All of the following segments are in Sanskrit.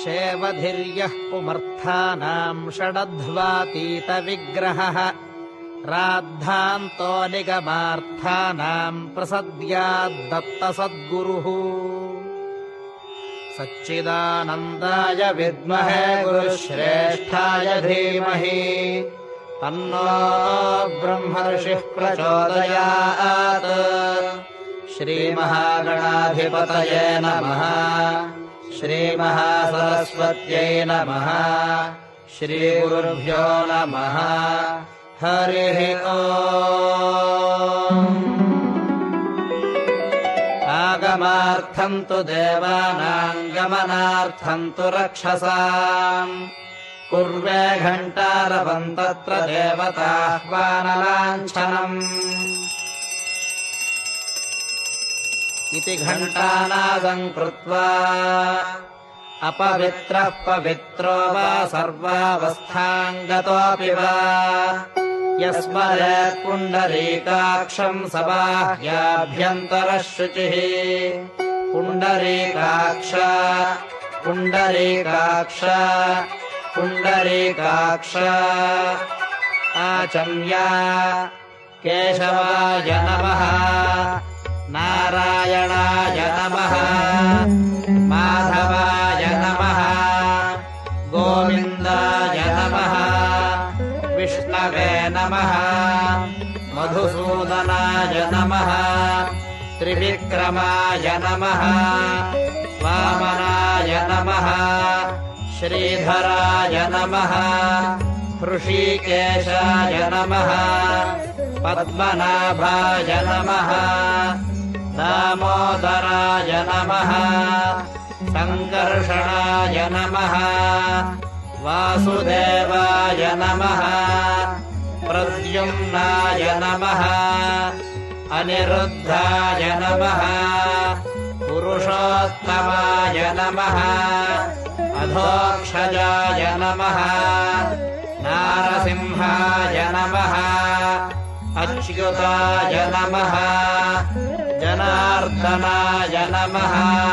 शेवधिर्यः पुमर्थानाम् षडध्वातीतविग्रहः राद्धान्तो निगमार्थानाम् प्रसद्याद्दत्तसद्गुरुः सच्चिदानन्दाय विद्महे गुरुश्रेष्ठाय धीमहि तन्नो ब्रह्मर्षिः प्रचोदयात् श्रीमहागणाधिपतये नमः श्रीमहासरस्वत्यै नमः श्रीगुरुभ्यो नमः हरिः ओम् आगमार्थम् तु देवानाम् गमनार्थम् तु रक्षसाम् कुर्वे घण्टारवम् तत्र देवताह्वानलाञ्छनम् इति घण्टानादम् कृत्वा अपवित्रः पवित्रो वा सर्वावस्थाम् गतोऽपि वा यस्मरेत् पुण्डरीकाक्षम् स बाह्याभ्यन्तरः शुचिः पुण्डरीकाक्ष पुण्डरीकाक्ष पुण्डरीकाक्ष आचम्या केशवाय नमः नारायणाय नमः माधवाय नमः गोविन्दाय नमः विष्णवे नमः मधुसूदनाय नमः त्रिविक्रमाय नमः वामनाय नमः श्रीधराय नमः हृषीकेशाय नमः पद्मनाभाय नमः दामोदराय नमः सङ्कर्षणाय नमः वासुदेवाय नमः प्रद्युम्नाय नमः अनिरुद्धाय नमः पुरुषोत्तमाय नमः अधोक्षजाय नमः नारसिंहाय नमः अच्युताय नमः जनार्दनाय नमः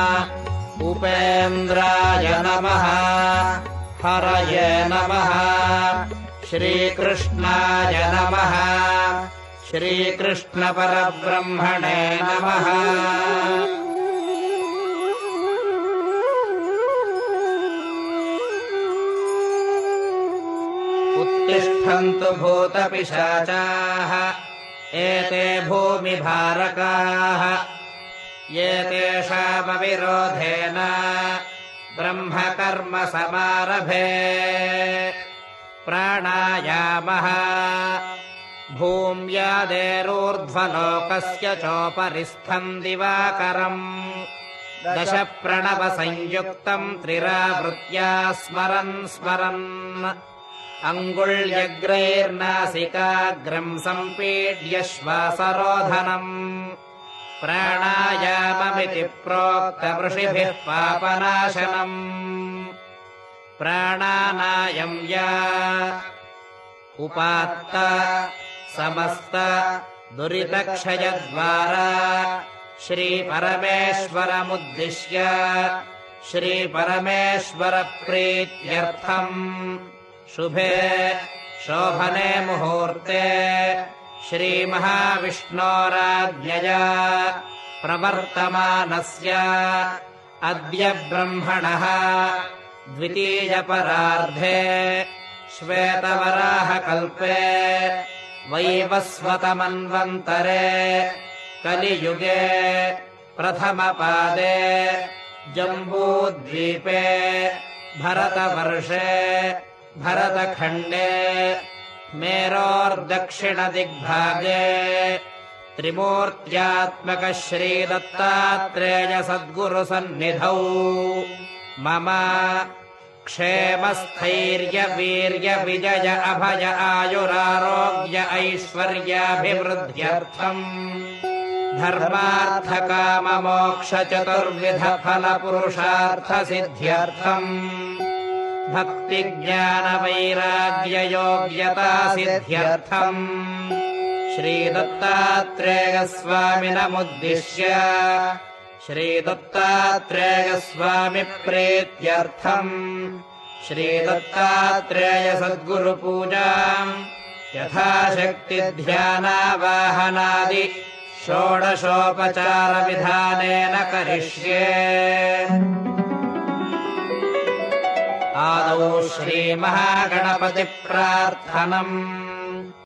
उपेन्द्राय नमः हरये नमः श्रीकृष्णाय नमः श्रीकृष्णपरब्रह्मणे नमः उत्तिष्ठन्तु भूतपिशाचाः एते भूमिभारकाः ये तेषामविरोधेन ब्रह्मकर्म समारभे प्राणायामः भूम्यादेरूर्ध्वलोकस्य चोपरिस्थम् दिवाकरम् दश प्रणवसंयुक्तम् त्रिरावृत्या स्मरन् स्मरन् अङ्गुल्यग्रैर्नासिकाग्रम् सम्पीड्य श्वासरोधनम् प्राणायाममिति प्रोक्तमृषिभिः पापनाशनम् प्राणानायम् या उपात्त समस्त दुरितक्षयद्वारा श्रीपरमेश्वरमुद्दिश्य श्रीपरमेश्वरप्रीत्यर्थम् शुभे शोभने मुहूर्ते श्रीमहाविष्णोराज्ञया प्रवर्तमानस्य अद्य ब्रह्मणः द्वितीयपरार्धे श्वेतवराहकल्पे वैवस्वतमन्वन्तरे कलियुगे प्रथमपादे जम्बूद्वीपे भरतवर्षे भरतखण्डे मेरोर्दक्षिणदिग्भागे त्रिमूर्त्यात्मकः श्रीदत्तात्रेयसद्गुरुसन्निधौ मम क्षेमस्थैर्यवीर्यविजय अभय आयुरारोग्य ऐश्वर्याभिवृद्ध्यर्थम् धर्मार्थकाममोक्षचतुर्विधफलपुरुषार्थसिद्ध्यर्थम् भक्तिज्ञानवैराग्ययोग्यतासिद्ध्यर्थम् श्रीदत्तात्रेयस्वामिनमुद्दिश्य श्रीदत्तात्रेयस्वामिप्रीत्यर्थम् श्रीदत्तात्रेयसद्गुरुपूजाम् यथाशक्तिध्यानावाहनादि षोडशोपचारविधानेन करिष्ये। आदौ श्रीमहागणपतिप्रार्थनम्।